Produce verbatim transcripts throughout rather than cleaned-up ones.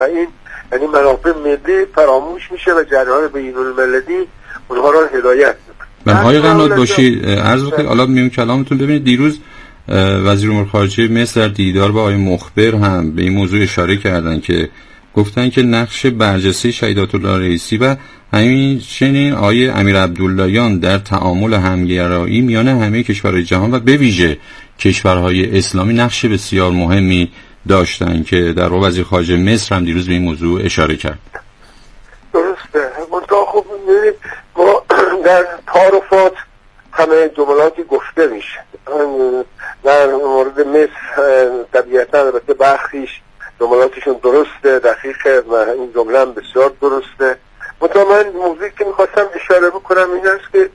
و این یعنی منافع ملی فراموش میشه و جریان بین‌المللی اونها را هدایت میکنه. آقای قنات باشی عرض بکنید حالا میون کلامتون ببینید دیروز وزیر امور خارجه مصر در دیدار با آقای مخبر هم به این موضوع اشاره کردن که گفتن که نقش برجسته شهیدات الله رئیسی و همچنین آقای امیر عبداللهیان در تعامل همگرایی میان همه کشورهای جهان و به ویژه کشورهای اسلامی نقش بسیار مهمی داشتن که در واقع وزیر خارجه مصر هم دیروز به این موضوع اشاره کرد. درسته. منتها خب می‌بینید ما در تعارفات همه جملاتی گفته میشه. در مورد مصر طبیعتا البته برخیش جملاتشون درسته، دقیقه و این جمله هم بسیار درسته. منتها من موضوعی که میخواستم اشاره بکنم این است که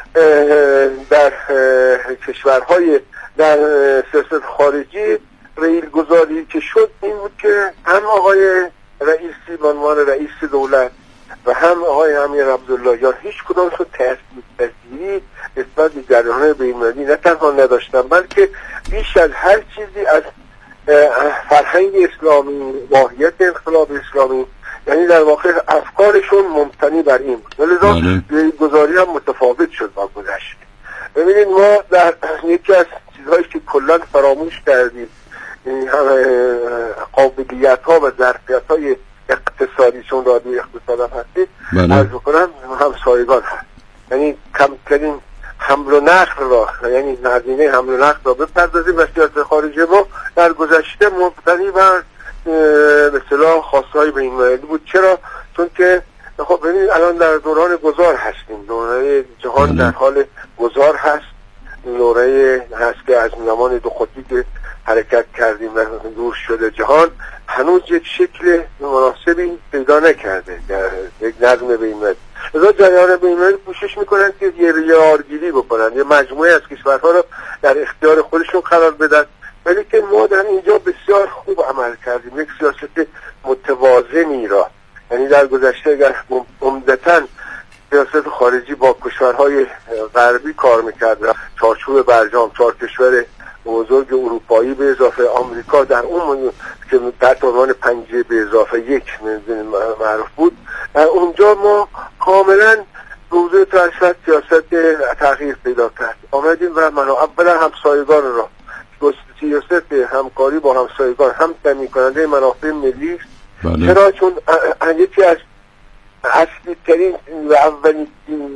در کشورهای در سیاست خارجی ریل گذاری که شد این بود که هم آقای رئیسی به عنوان رئیس دولت و هم آقای امیر عبداللهیان هیچ کدامشون تأثیری نسبت به جریان بین‌المللی نه تنها نداشتن بلکه بیش از هر چیزی از فرهنگ اسلامی، ماهیت انقلاب اسلامی، یعنی در واقع افکارشون ممتنی بر این بود. لذا گزاری هم متفاوت شد با گذشته. ببینید ما در یکی از چیزهایی که کلا فراموش کردیم این همه قابلیت ها و ظرفیت های اقتصادی چون رادیو اقتصاد هم هستید عرض بکنم همسایگان هست. یعنی کمترین حمل و نقل را یعنی هزینه حمل و نقل را بپردازیم و سیاست خارجی ما در گذشته مبتنی بر به اصطلاح خواستهای بین‌المللی بود. چرا؟ چون که خب ببینید الان در دوران گذار هستیم، دوران جهان در حال گذار هست، دوره هست که از زمان دو قطبی که حرکت کردیم و دور شده جهان هنوز یک شکل مناسبی پیدا نکرده در یک نظم بین‌المللی. لذا جریان بین‌المللی کوشش میکنن که یه یارگیری بکنن، یه مجموعه از کشورها رو در اختیار خودشون قرار بدن، ولی که ما در اینجا بسیار خوب عمل کردیم، یک سیاست متوازنی را، یعنی در گذشته اگر عمدتاً سیاست خارجی با کشورهای غربی کار میکرد، چارچوب برجام چهار کشور بزرگ اروپایی به اضافه آمریکا در اون که تحت عنوان پنجه به اضافه یک معروف بود، در اونجا ما کاملا موضوع ترشد سیاست تغییر پیدا کرد. آمدیم و من اولا همسایگان را سیاست همکاری با همسایگان هم تامین کننده منافع ملی است. چرا؟ چون یکی از اصلی ترین و اولین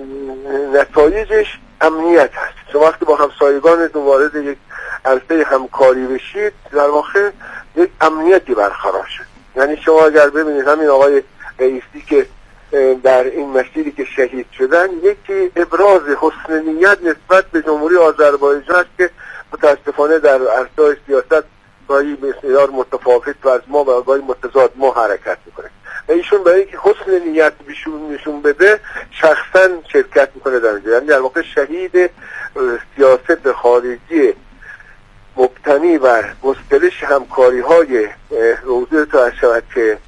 نتایجش امنیت هست. شما وقتی با همسایگانتون وارد یک عرصه همکاری بشید در واقع یک امنیتی برقرار شد. یعنی شما اگر ببینید همین آقای رئیسی که در این مسیری که شهید شدن یکی ابراز حسن نیت نسبت به جمهوری آذربایجان است که متاسفانه در عرصه سیاست گاهی بسیار متفاوت و از ما و گاهی متضاد ما حرکت میکنه و ایشون برای اینکه حسن نیت بهشون نشون بده شخصا شرکت میکنه در اینجا. یعنی در واقع شهید سیاست خارجی مبتنی بر گسترش همکاری های روزه تا شبکه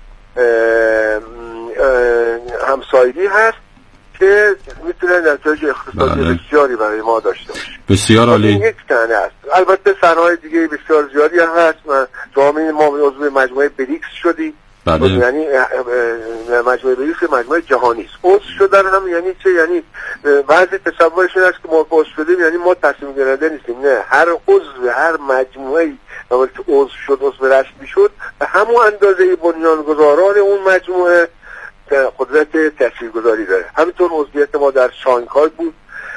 همسایگی هست که میتونه نتایج اقتصادی بله. بسیاری برای ما داشته باشه. بسیار عالی. این یک صحنه است. البته صحنه‌های دیگه بسیار زیادی هم هست. جامعه ما عضو مجموعه بریکس شدیم. بله. یعنی مجموعه بریکس مجموعه جهانی است. عضو شدن هم یعنی چه؟ یعنی بعضی تصورشون است که ما عضو شدیم یعنی ما تصمیم گیرنده نیستیم. نه، هر عضو هر مجموعه وقتی عضو شد عضو رسمی شد به همون اندازه بنیانگذاران اون مجموعه قدرت تاثیرگذاری داره. همینطور عضویت ما در شانگهای بود.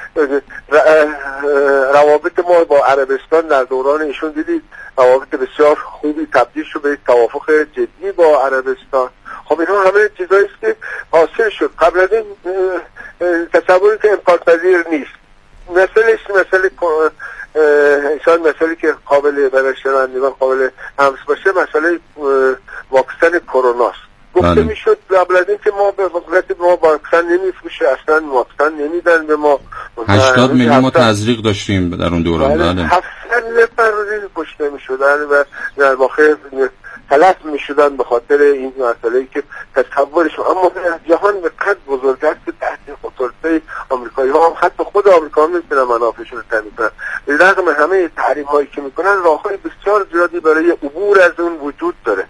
روابط ما با عربستان در دوران ایشون دیدید روابط بسیار خوبی تبدیل شد به یک توافق جدی با عربستان. خب اینا همه چیزایی است که حاصل شد. قبل از این تصوری که امکان پذیر نیست. مسئله مسئله انسان مسئله که قابل برای شنوندگان قابل همس باشه مسئله واکسن کروناست. گفته میشد قبل از این که ما به وقت ما واکسن نمیفروشه، اصلا واکسن نمیدن به ما. هشتاد میلیون ما تزریق داشتیم در اون دوران. بله هفتصد نفر روزی کشته میشدن و در واقع تلف میشدن به خاطر این مسئله‌ای که تصورشون. اما جهان به قدر بزرگ است که تحت اتوریته آمریکایی‌ها هم حتی خود آمریکا هم نمیتونن منافعشون رو تامین کنن. به رغم همه تحریم هایی که میکنن راههای بسیار زیادی برای عبور از اون وجود داره.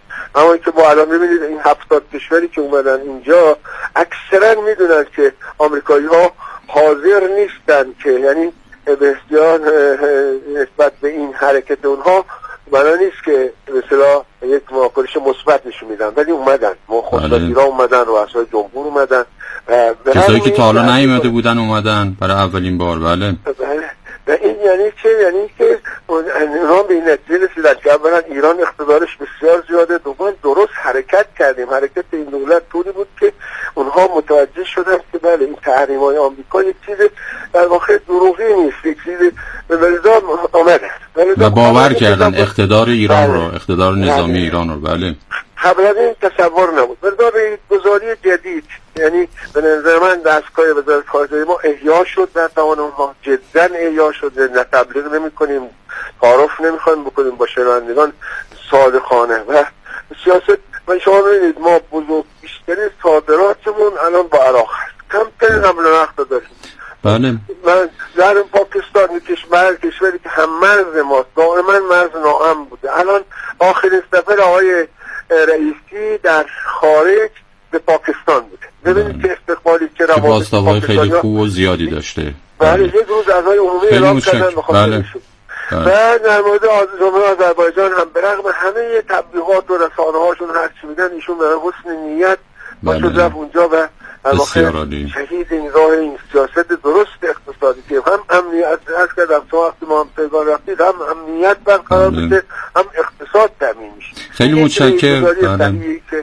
اما که با الان ببینید این هفتاد کشوری که اومدن اینجا اکثرا میدونن که آمریکایی ها حاضر نیستن که، یعنی به اصطلاح نسبت به این حرکت اونها معنا نیست که مثلا یک واکنش مثبت نشون میدن، ولی اومدن مخاطبیرا اومدن، رؤسای جمهور اومدن، کسایی که تا حالا نیومده بودن اومدن برای اولین بار. بله بله. و این یعنی چه؟ یعنی که اونها به این نتیجه رسیدن که اولا ایران اقتدارش بسیار زیاده، دوم درست حرکت کردیم. حرکت این دولت طوری بود که اونها متوجه شدن که بله این تحریم‌های آمریکا یک چیز در واقع دروغی نیست، یک چیز ولذا آمده و باور کردن اقتدار ایران رو، اقتدار نظامی ایران رو. بله قبل از این تصور نبود. ولذا به گزاری جدید، یعنی به نظر من دستگاه وزارت خارجه ما احیا شد در توان اونها، جدا احیا شد. نه تبلیغ نمی کنیم، تعارف نمی خواهیم بکنیم با شنوندگان، صادقانه و سیاست. و شما ببینید ما بزرگ بیشتری صادراتمون الان با عراق هست، کمترین حمل و نقل داریم. بله من در پاکستان کشور کشوری که هم مرز ما دائما مرز ناامن بوده، الان آخرین سفر آقای رئیسی در خارج به پاکستان بوده. ببینید که استقبالی که روابط پاکستان خیلی خوب و زیادی داشته. بله یک روز اعضای عمومی اعلام کردن به خاطر شد. و در مورد جمهوری آذربایجان هم برغم همه تبلیغات و رسانه هاشون هر چی میگن، ایشون به حسن نیت با شد رفت اونجا و شهید این راه این سیاست درست اقتصادی که هم امنیت از کردم تو وقتی ما هم پیگان رفتید، هم امنیت برقرار بشه هم اقتصاد تامین میشه. خیلی متشکرم.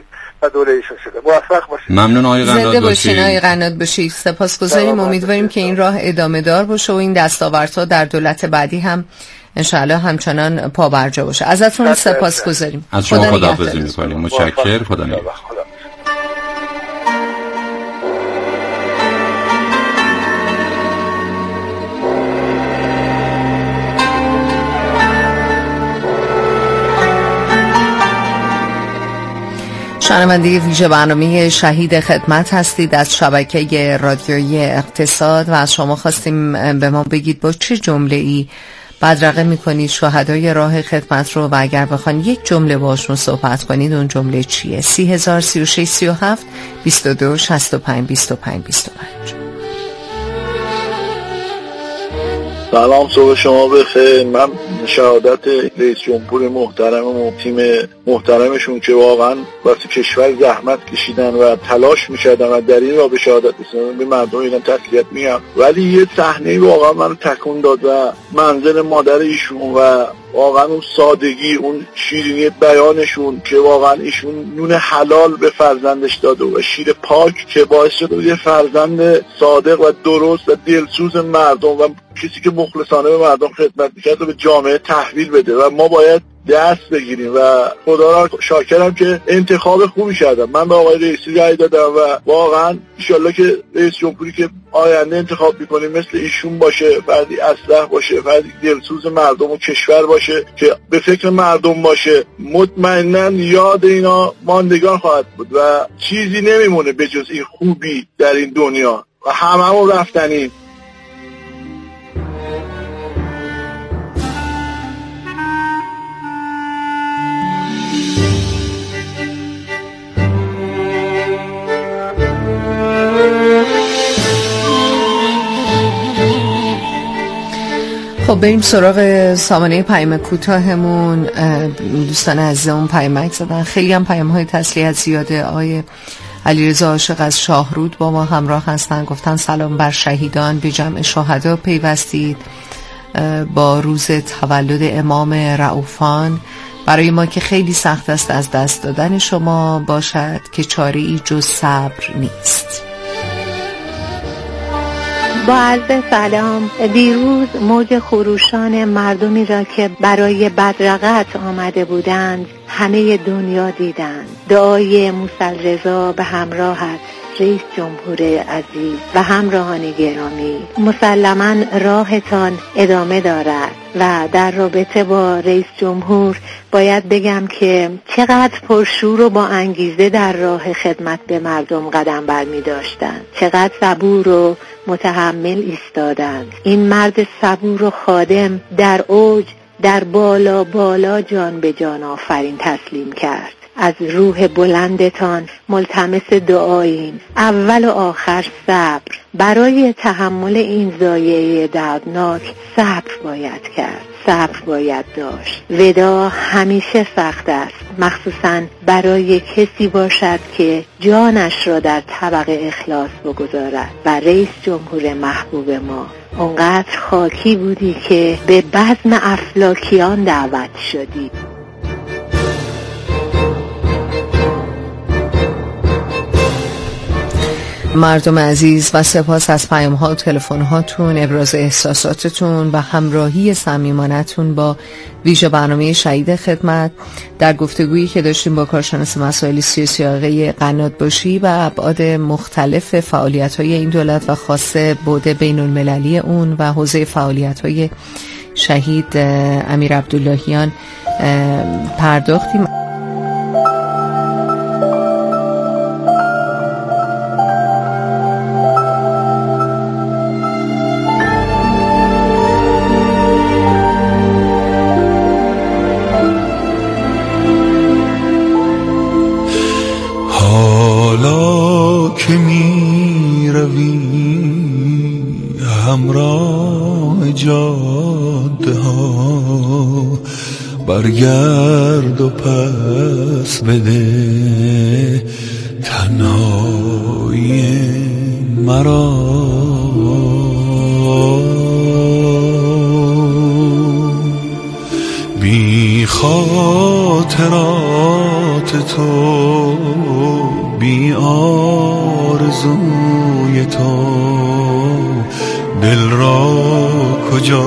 ممنون آقای قناد باشین. آقای قناد باشید، سپاسگزاریم. امیدواریم که این راه ادامه دار باشه و این دستاوردها در دولت بعدی هم انشاءالله همچنان پابرجا باشه. ازتون سپاسگزاریم. از شما خداحافظی می‌کنیم. متشکرم. خدا نگهدار. شنونده ویژه برنامه شهید خدمت هستید از شبکه رادیویی اقتصاد و از شما خواستیم به ما بگید با چه جمله‌ای بدرقه می‌کنید شهدای راه خدمت رو و اگر بخواید یک جمله باشون صحبت کنید اون جمله چیه؟ سی هزار سی و شش سی و هفت بیست و دو شصت و پنج بیست و پنج بیست و پنج. سلام، صبح شما بخیر. من شهادت رئیس جمهور محترم و تیم محترمشون که واقعا واسه کشور زحمت کشیدن و تلاش می‌کردن و در این راه به شهادت رسیدن به مردم ایران تسلیت میگم، ولی یه صحنه واقعا منو تکون داد و منزل مادر ایشون و واقعا اون سادگی، اون شیرینی بیانشون که واقعا ایشون نون حلال به فرزندش داده و شیر پاک که باعث شده یه فرزند صادق و درست و دلسوز مردم و کسی که مخلصانه به مردم خدمت میکرد و به جامعه تحویل بده و ما باید دست بگیریم و خدا را شاکرم که انتخاب خوبی کردم. من به آقای رئیسی رأی دادم و واقعا انشالله که رئیس جمهوری که آینده انتخاب میکنیم مثل ایشون باشه، فردی اصلح باشه، فردی دلسوز مردم و کشور باشه که به فکر مردم باشه. مطمئناً یاد اینا ماندگار خواهد بود و چیزی نمیمونه به جز این خوبی در این دنیا و هممون رفتنیم. خب بریم سراغ سامانه پیام کوتاهمون. دوستان عزیزمون پیامک زدن، خیلی هم پیام های تسلیت زیاده. آقای علیرضا عاشق از شاهرود با ما همراه هستن، گفتن سلام بر شهیدان، به جمع شهدا پیوستید با روز تولد امام رؤوفان. برای ما که خیلی سخت است از دست دادن شما، باشد که چاره‌ای جز صبر نیست. با عرض سلام، دیروز موج خروشان مردمی را که برای بدرقت آمده بودند همه دنیا دیدند. دعای موسی رضا به همراهت رئیس جمهور عزیز و همراهان گرامی، مسلماً راهتان ادامه دارد و در رابطه با رئیس جمهور باید بگم که چقدر پرشور و با انگیزه در راه خدمت به مردم قدم برمی داشتند، چقدر صبور و متحمل ایستادند. این مرد صبور و خادم در اوج در بالا بالا جان به جان آفرین تسلیم کرد. از روح بلندتان ملتمس دعاییم. اول و آخر صبر. برای تحمل این ضایعه دردناک صبر باید کرد، صبر باید داشت. ودا همیشه سخت است، مخصوصاً برای کسی باشد که جانش را در طبق اخلاص بگذارد. و رئیس جمهور محبوب ما اونقدر خاکی بودی که به بزم افلاکیان دعوت شدی. مردم عزیز و سپاس از پیام ها و تلفن هاتون، ابراز احساساتتون و همراهی صمیمانتون با ویژه برنامه شهید خدمت در گفتگویی که داشتیم با کارشناس مسائل سیاسی آقای قنات‌باشی و ابعاد مختلف فعالیت‌های این دولت و خاصه بعد بین‌المللی اون و حوزه فعالیت‌های شهید امیر عبداللهیان پرداختیم. برگرد و پس بده تنهایی مرا، بی خاطرات تو، بی آرزوی تو، دل را کجا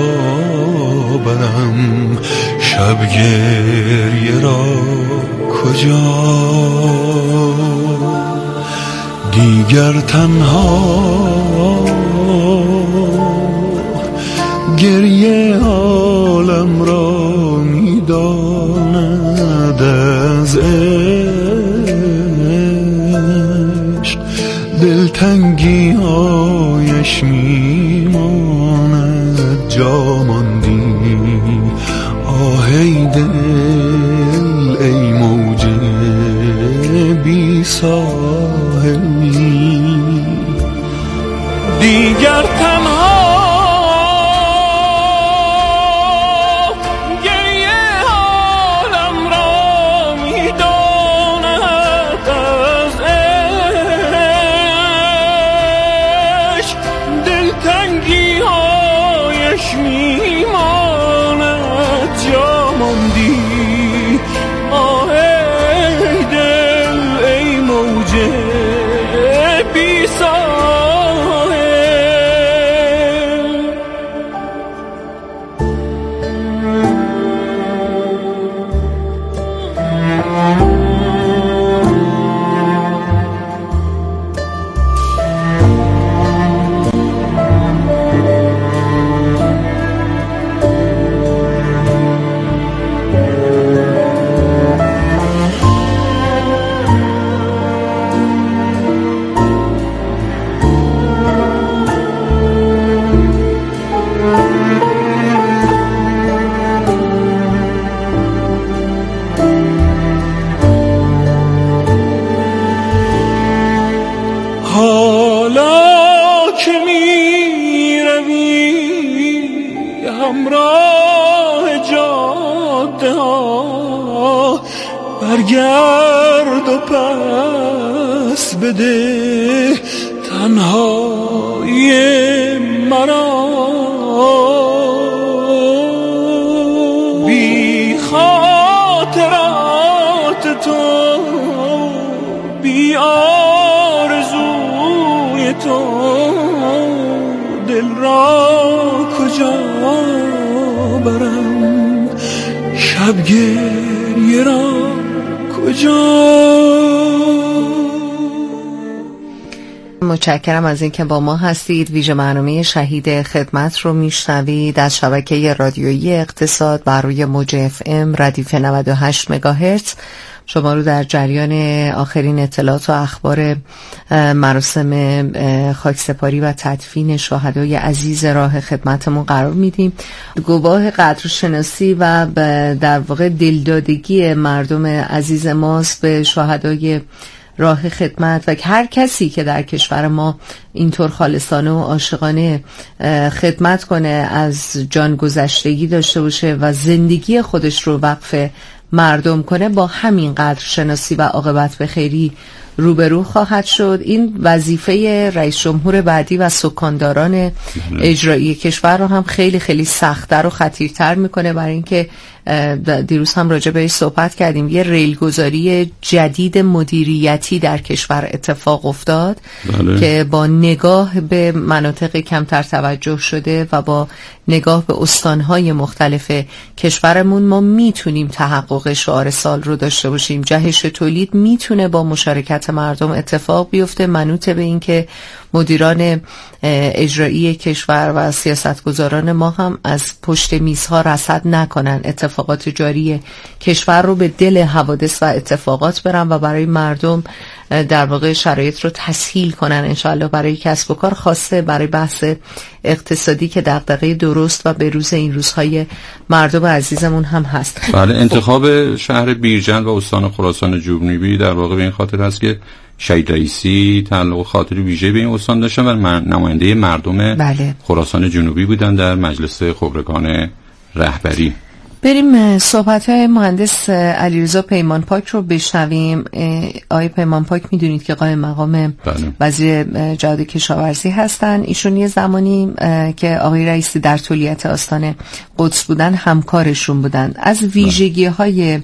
برم، شب گریه را کجا، دیگر تنها گریه عالم را میداند، از عشق دلتنگی هایش میماند، جا ماندی آهی دل ای موج بی ساحلی، دیگر تنها برگرد و پس بده تنهایی مرا، بی خاطرات تو، بی آرزوی تو، دل را کجا برم، شب گریه را کجا. متشکرم از اینکه با ما هستید. ویژه برنامه شهید خدمت رو میشنوید از شبکه رادیویی اقتصاد بر روی موج اف ام ردیف نود و هشت مگاهرتز. شما رو در جریان آخرین اطلاعات و اخبار مراسم خاکسپاری و تدفین شهدای عزیز راه خدمتمون قرار میدیم. گواه قدرشناسی و در واقع دلدادگی مردم عزیز ماست به شهدای راه خدمت و هر کسی که در کشور ما اینطور خالصانه و عاشقانه خدمت کنه، از جان گذشتگی داشته باشه و زندگی خودش رو وقف مردم کنه، با همین قدر شناسی و عاقبت به خیری روبرو خواهد شد. این وظیفه رئیس جمهور بعدی و سکانداران اجرایی کشور رو هم خیلی خیلی سخت‌تر و خطیرتر میکنه، برای اینکه دیروز هم راجع بهش صحبت کردیم، یه ریلگذاری جدید مدیریتی در کشور اتفاق افتاد بله. که با نگاه به مناطق کمتر توجه شده و با نگاه به استانهای مختلف کشورمون ما میتونیم تحقق شعار سال رو داشته باشیم. جهش تولید میتونه با مشارکت مردم اتفاق بیفته، منوط به این که مدیران اجرایی کشور و سیاستگزاران ما هم از پشت میزها رصد نکنن، اتفاقات جاری کشور رو به دل حوادث و اتفاقات برن و برای مردم در واقع شرایط رو تسهیل کنن انشاءالله برای کسب و کار، خاصه برای بحث اقتصادی که دغدغه درست و به روز این روزهای مردم عزیزمون هم هست. بله، انتخاب شهر بیرجند و استان خراسان جنوبی در واقع به این خاطر هست که شهید رئیسی تعلق خاطری ویژه به این استان داشتن و نماینده مردم بله. خراسان جنوبی بودن در مجلس خبرگان رهبری. بریم صحبت های مهندس علیرضا پیمانپاک رو بشنویم. آقای پیمانپاک میدونید که قائم مقام بله. وزیر جهاد کشاورزی هستن. ایشون یه زمانی که آقای رئیسی در تولیت آستان قدس بودن همکارشون بودن. از ویژگی های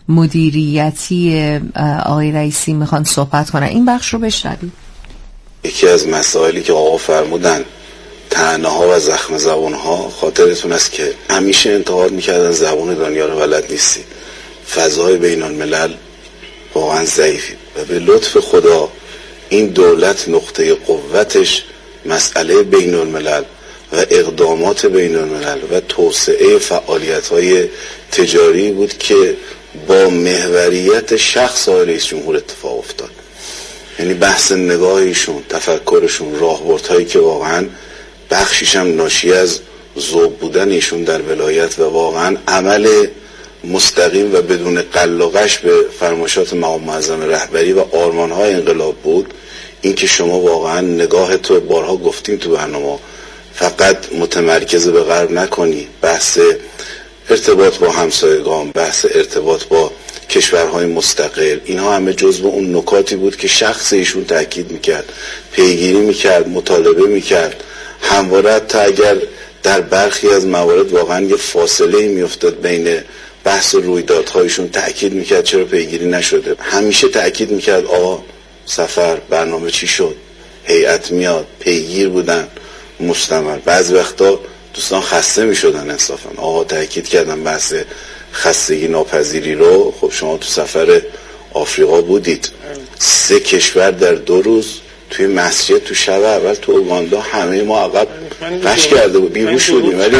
مدیریتی آقای رئیسی میخوان صحبت کنن، این بخش رو بشنوید. یکی از مسائلی که آقا فرمودن طعنه ها و زخم زبان ها، خاطرتون است که همیشه انتقاد میکردن زبان دنیا رو بلد نیستی، فضای بین الملل واقعا ضعیفی و به لطف خدا این دولت نقطه قوتش مسئله بین الملل و اقدامات بین الملل و توسعه فعالیت های تجاری بود که با محوریت شخص آقای رئیس جمهور اتفاق افتاد. یعنی بحث نگاهشون، تفکرشون، راهبردهایی که واقعا بخشیش هم ناشی از ذوق بودن ایشون در ولایت و واقعا عمل مستقیم و بدون قلقش به فرمایشات مقام معظم رهبری و آرمان‌های انقلاب بود. این که شما واقعا نگاه تو بارها گفتیم تو برنامه فقط متمرکز به غرب نکنی، بحث ارتباط با همسایگان، بحث ارتباط با کشورهای مستقل، اینها همه جزو اون نکاتی بود که شخص ایشون تاکید میکرد، پیگیری میکرد، مطالبه میکرد. همواره حتی اگر در برخی از موارد واقعا یه فاصله میافتاد بین بحث و رویدادهایشون، تاکید میکرد چرا پیگیری نشده. همیشه تاکید میکرد آقا سفر برنامه چی شد، هیئت میاد، پیگیر بودن مستمر. بعضی وقتا دوستان خسته میشدن انصافا. آقا تاکید کردن بحث خستگی ناپذیری رو. خب شما تو سفر آفریقا بودید، سه کشور در دو روز توی مسجد تو شب اول تو اوگاندا همه ما عقب رش کرده بود، بیهوش بودیم، ولی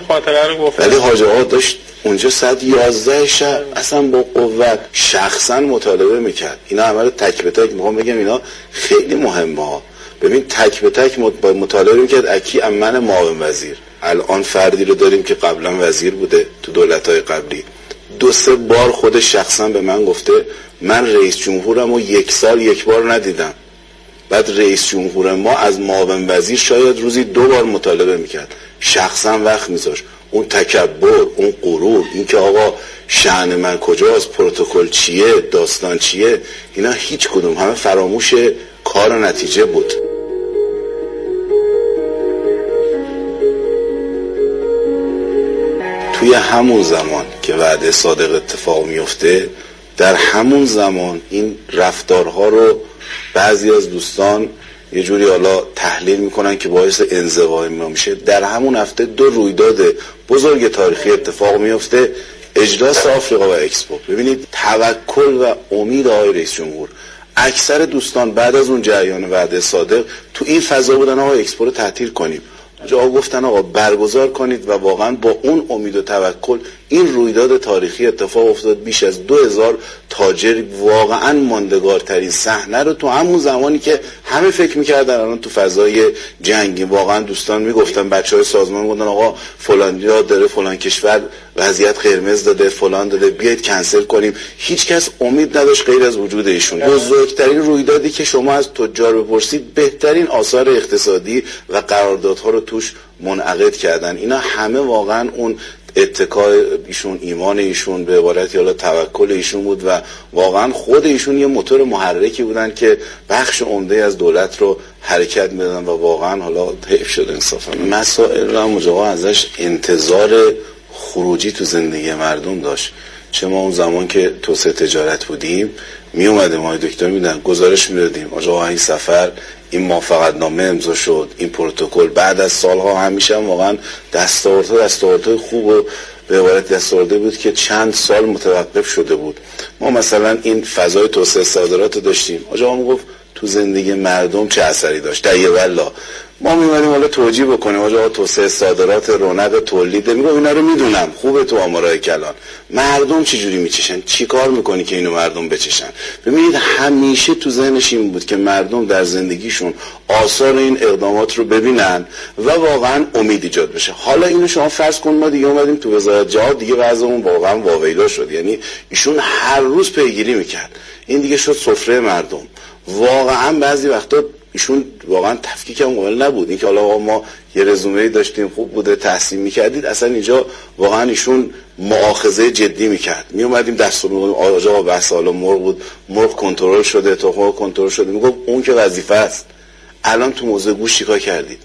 ولی حاج آقا داشت اونجا ساعت یازده شب اصلا با قوت شخصا مطالبه میکرد. اینا همه رو تک به تک میخوام بگم، اینا خیلی مهمه ها. ببین تک به تک مطالبه میکرد اکی امن معاون وزیر. الان فردی رو داریم که قبلا وزیر بوده تو دولت‌های قبلی، دو سه بار خود شخصا به من گفته من رئیس جمهورم و یک سال یک بار ندیدم. بعد رئیس جمهور ما از معاون وزیر شاید روزی دو بار مطالبه میکرد، شخصا وقت میذاشت. اون تکبر، اون غرور، این که آقا شأن من کجاست، پروتکل چیه، داستان چیه، اینا هیچ کدوم، همه فراموش کار و نتیجه بود. توی همون زمان که وعده صادق اتفاق میفته، در همون زمان این رفتارها رو بعضی از دوستان یه جوری حالا تحلیل میکنن که باعث انزوای ما میشه. در همون هفته دو رویداد بزرگ تاریخی اتفاق میفته، اجلاس آفریقا و اکسپو. ببینید توکل و امید آقای رئیس جمهور. اکثر دوستان بعد از اون جریان وعده صادق تو این فضا بودن آقا اکسپو رو تعطیل کنیم. جا گفتن آقا برگزار کنید و واقعا با اون امید و توکل این رویداد تاریخی اتفاق افتاد. بیش از دو هزار تاجر واقعا ماندگارترین صحنه رو تو همون زمانی که همه فکر میکردن الان تو فضای جنگی، واقعا دوستان میگفتن، بچهای سازمان میگفتن آقا فلان جا داره، فلان کشور وضعیت قرمز داده، فلان داده، بیایید کنسل کنیم. هیچ کس امید نداشت غیر از وجود ایشون. بزرگترین رویدادی که شما از تجار بپرسید بهترین آثار اقتصادی و قراردادها رو توش منعقد کردن. اینا همه واقعا اون اتکای ایشون، ایمان ایشون، به عبارتی حالا توکل ایشون بود و واقعا خود ایشون یه موتور محرکی بودن که بخش عمده از دولت رو حرکت میدادن و واقعا حالا حیف شد انصافا. مسائل رو مجاقا ازش انتظار خروجی تو زندگی مردم داشت. چه ما اون زمان که توسعه تجارت بودیم می اومدیم ما دکتر میدن گزارش میدادیم آقا این سفر این موافقتنامه امضا شد، این پروتکل. بعد از سالها همیشه هم واقعا دستاوردها دستاوردهای خوب و به عبارت دستاورده بود که چند سال متوقف شده بود. ما مثلا این فضای توسعه صادرات داشتیم، آقا ما گفت تو زندگی مردم چه اثری داشت. دقیقاً والا ما می‌اومدیم حالا توجیه بکنیم آقا توسعه صادرات، رونق تولید، میگم اینا رو میدونم خوبه تو آمارای کلان، مردم چه جوری میچشن، چی کار میکنی که اینو مردم بچشن؟ ببینید همیشه تو ذهنش این بود که مردم در زندگیشون آثار این اقدامات رو ببینن و واقعا امید ایجاد بشه. حالا اینو شما فرض کن ما دیگه اومدیم تو وزارت جهاد، دیگه وضعمون واقعا واویلا شد. یعنی ایشون هر روز پیگیری میکرد، این دیگه شد سفره مردم. واقعا بعضی وقتا ایشون واقعا تفکیک هم قابل نبود. اینکه حالا ما یه رزومه‌ای داشتیم خوب بوده تحصیل میکردید، اصلا اینجا واقعا ایشون مؤاخذه جدی میکرد. می اومدیم دستور می‌دادیم آقا بحث حالا مرغ بود، مرغ کنترل شده، تخم کنترل شده، میگفت اون که وظیفه است. الان تو موضوع گوشت چیکار کردید؟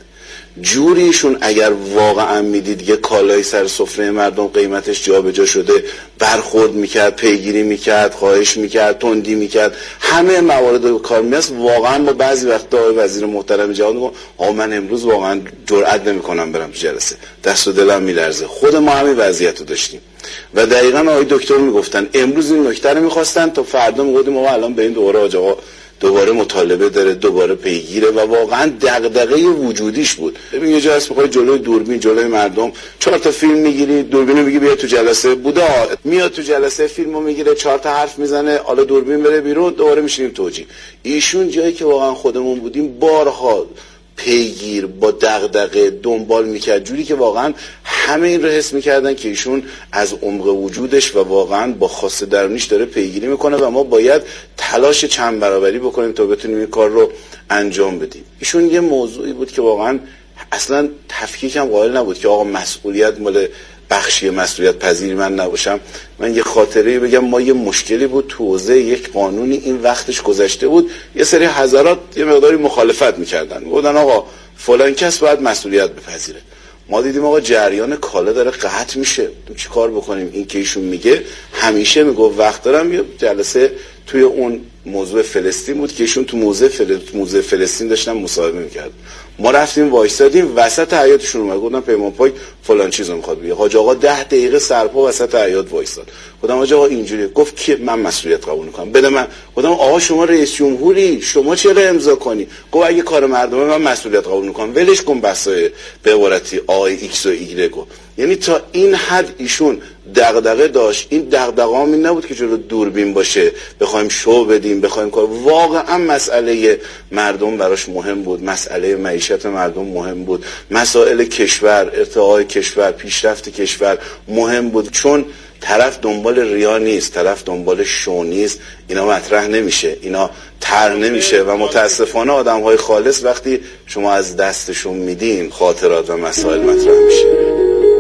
جوریشون اگر واقعا میدید یه کالای سر سفره مردم قیمتش جابجا شده برخورد میکرد، پیگیری میکرد، خواهش میکرد، تندی میکرد، همه موارد رو کار میست. واقعا ما بعضی وقتا وزیر محترم جهاد میگم آقا من امروز واقعا جرئت نمیکنم برم تو جلسه، دست و دلم میلرزه. خود ما همین وضعیت رو داشتیم و دقیقاً آقای دکتر میگفتن امروز این نکته رو میخواستن تا فردا میگفتیم ما الان به این دوره آقا دوباره مطالبه داره، دوباره پیگیره و واقعا دغدغه وجودیش بود. ببین یه جا هست میخوای جلوی دوربین، جلوی مردم چهار تا فیلم میگیری، دوربینو میگی بیا تو جلسه، بوده میاد تو جلسه فیلمو میگیره، چهار تا حرف میزنه، حالا دوربین بره بیرون، دوباره میشینیم توجیه. ایشون جایی که واقعا خودمون بودیم بارها پیگیر با دغدغه دنبال میکرد، جوری که واقعا همه این رو حس میکردن که ایشون از عمق وجودش و واقعا با خاص درونیش داره پیگیری میکنه و ما باید تلاش چند برابری بکنیم تا بتونیم این کار رو انجام بدیم. ایشون یه موضوعی بود که واقعا اصلا تفکیک هم قائل نبود که آقا مسئولیت مال بخشی مسئولیت پذیری من نباشم. من یه خاطره بگم، ما یه مشکلی بود تو حوزه یک قانونی، این وقتش گذشته بود، یه سری حضرات یه مقداری مخالفت میکردن، گفتن آقا فلان کس باید مسئولیت بپذیره. ما دیدیم آقا جریان کالا داره قطع میشه، چی کار بکنیم؟ این که ایشون میگه همیشه میگه وقت دارم. یه جلسه توی اون موضوع فلسطین بود که ایشون تو موضوع فل... موضوع فلسطین داشتن مصاحبه میکرد. ما رفتیم وایسادیم وسط حیاطشون، اومد گفتن پیمان پای فلان چیزو میخواد بگه. حاج آقا ده دقیقه سرپا وسط حیاط وایساد. گفتم حاج آقا اینجوری، گفت که من مسئولیت قبول میکنم، بده من. گفتم آقا شما رئیس جمهوری، شما چرا امضا کنی؟ گفت اگه کار مردمه من مسئولیت قبول میکنم، ولش کن بسای به عبارتی آی ایکس و ایگرگو. یعنی تا این حد ایشون دغدغه داشت. این دغدغه هم این نبود که جلو دوربین باشه بخوایم شو بدیم، بخوایم کار، واقعا مسئله مردم براش مهم بود، مسئله معیشت مردم مهم بود، مسائل کشور، ارتقای کشور، پیشرفت کشور مهم بود. چون طرف دنبال ریا نیست، طرف دنبال شو نیست، اینا مطرح نمیشه، اینا طرح نمیشه و متاسفانه آدم‌های خالص وقتی شما از دستشون میدین خاطرات و مسائل مطرح میشه.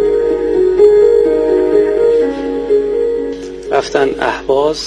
رفتن اهواز،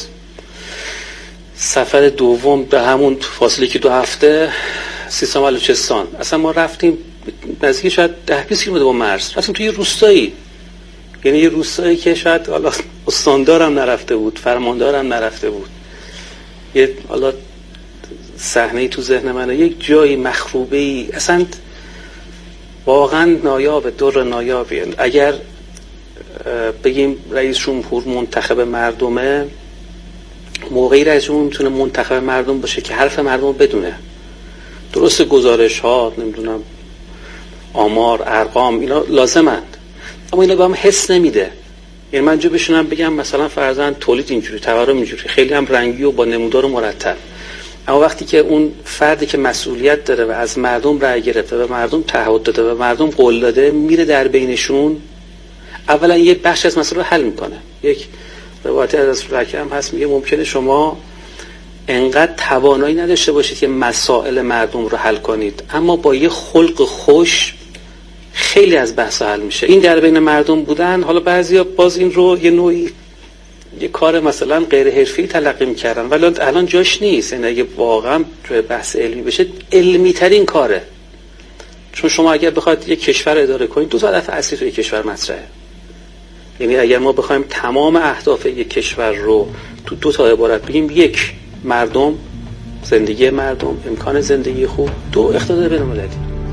سفر دوم به همون فاصله که دو هفته سیستان و بلوچستان. اصلا ما رفتیم نزدیک شاید ده بیست کیلومتر با مرز، رفتیم توی یه روستایی، یعنی یه روستایی که شاید حالا استاندارم نرفته بود، فرماندارم نرفته بود. یه حالا صحنه‌ای تو ذهن منه، یک جایی مخروبه‌ای، اصلا واقعا نایابه، دور نایابیه. اگر بگیم رئیس جمهور منتخب مردمه، موقعی رئیس جمهور میتونه منتخب مردم باشه که حرف مردم رو بدونه. درست گزارش ها، نمیدونم آمار، ارقام، اینا لازمند، اما اینا به هم حس نمیده. یعنی من جو بشونم بگم مثلا فرضاً تولید اینجوری، تورم اینجوری، خیلی هم رنگی و با نمودار و مرتب، اما وقتی که اون فردی که مسئولیت داره و از مردم رأی گرفته و مردم تعهد داده و مردم قول داده میره در بینشون، اولا یه بخش از مسئله رو حل میکنه. یک روایت از رسول اکرم هست میگه ممکنه شما انقدر توانایی نداشته باشید که مسائل مردم رو حل کنید، اما با یه خلق خوش خیلی از بحث حل میشه. این در بین مردم بودن، حالا بعضیا باز این رو یه نوعی یه کار مثلا غیر حرفی تلقی میکردن، ولی الان جاش نیست. یعنی اگه واقعا بحث علمی بشه، علمی ترین کاره. چون شما اگر بخواید یک کشور اداره کنید، دو تا هدف اصلی توی کشور مطرحه. یعنی اگر ما بخوایم تمام اهداف یک کشور رو تو دو تا عبارت بگیم، یک مردم، زندگی مردم، امکان زندگی خوب، دو اقتصاد بین‌المللی.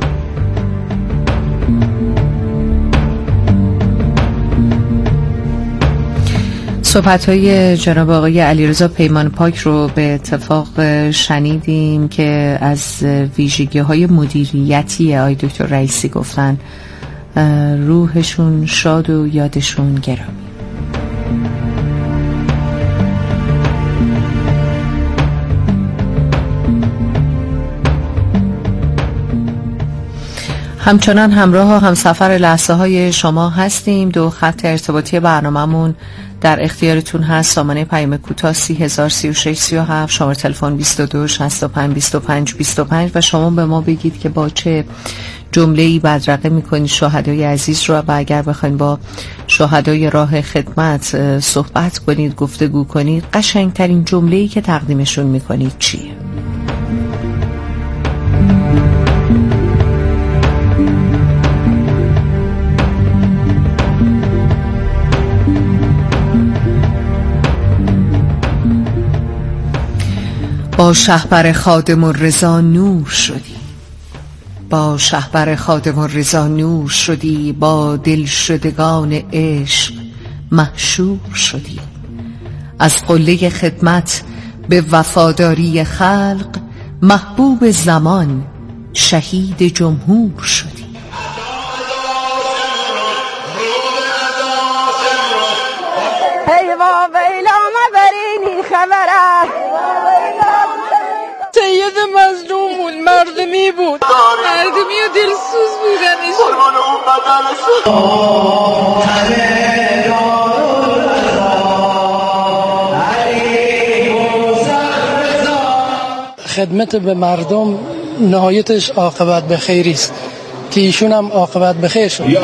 صحبت‌های جناب آقای علیرضا پیمانپاک رو به اتفاق شنیدیم که از ویژگی‌های مدیریتی آقای دکتر رئیسی گفتن. روحشون شاد و یادشون گرامی. همچنان همراه و همسفر لحظه های شما هستیم. دو خط ارتباطی برنامه‌مون در اختیارتون هست. سامانه پیام کوتاه سی هزار سی و شش سی و هفت، شماره تلفن بیست و دو شصت و پنج بیست و پنج بیست و پنج و شما به ما بگید که با چه جمله‌ای بدرقه می‌کنید شهدای عزیز رو، و اگر بخواید با شهدای راه خدمت صحبت کنید، گفتگو کنید، قشنگترین جمله‌ای که تقدیمشون می‌کنید چیه؟ با شهپر خادم الرضا نور شدی، با شهپر خادم الرضا نور شدی، با دلشدگان عشق محشور شدی، از قله خدمت به وفاداری خلق محبوب زمان شهید جمهور شدی. ایوا ویلا مبرینی خبره، سید مظلوم بود، مردمی بود، مردمی و دلسوز بودنش. خدمت به مردم نهایتش عاقبت به خیری است که ایشون هم عاقبت به خیر شد.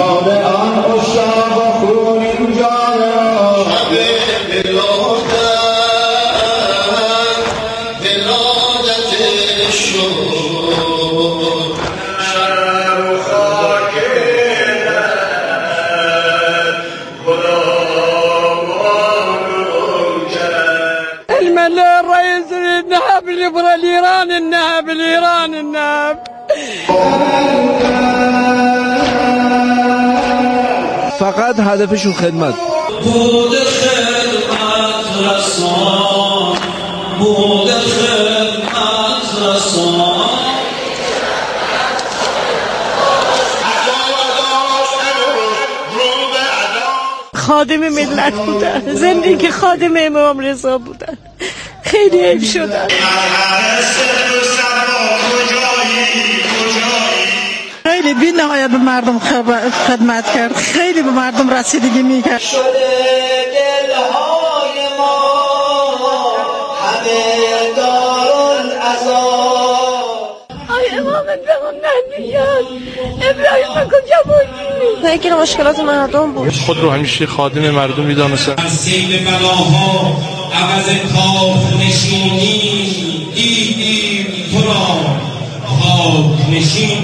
النهب الإيران النهب الإيران النهب فقط هدفشون خدمت. بود خدمت رسان، بود خدمت رسان. خادم ملت بودن، زندگی خادم امام رضا بودن، خیلی حیف شدن. خیلی بی نهایت به مردم خدمت کرد، خیلی به مردم رسیدگی میکرد. شده دلهای ما همه دارالعذاب. آی امامت بخون نمیاد، ابراهیم کجا بودی؟ یکی مشکلات مردم بود. خود رو همیشه خادم مردم میدانستن. از سیل بلاها عوض کاف نشینی دیدیم تو را خاک نشین.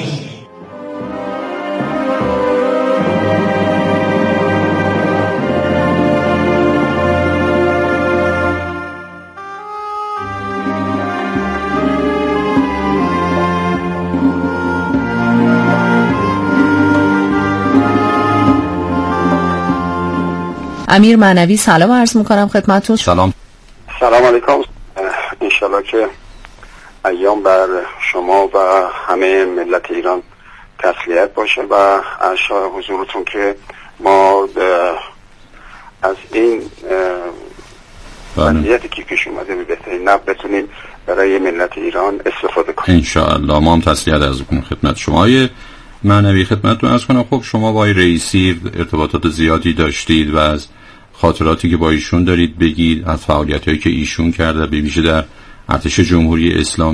امیر معنوی سلام عرض میکنم خدمتتون. سلام. سلام علیکم. انشالله که ایام بر شما و همه ملت ایران تسلیت باشه و از حضورتون که ما از این وضعیتی که پیش اومده به بهترین نحو بتونیم برای ملت ایران استفاده کنیم. ان شاء الله. ما هم تسلیت عرض می‌کنیم خدمت شما. آقای معنوی خدمتتون عرض کنم، خب شما با آقای رئیسی ارتباطات زیادی داشتید و از خاطراتی که با ایشون دارید بگید، از فعالیتایی که ایشون کرده به ویژه در ارتش جمهوری اسلامی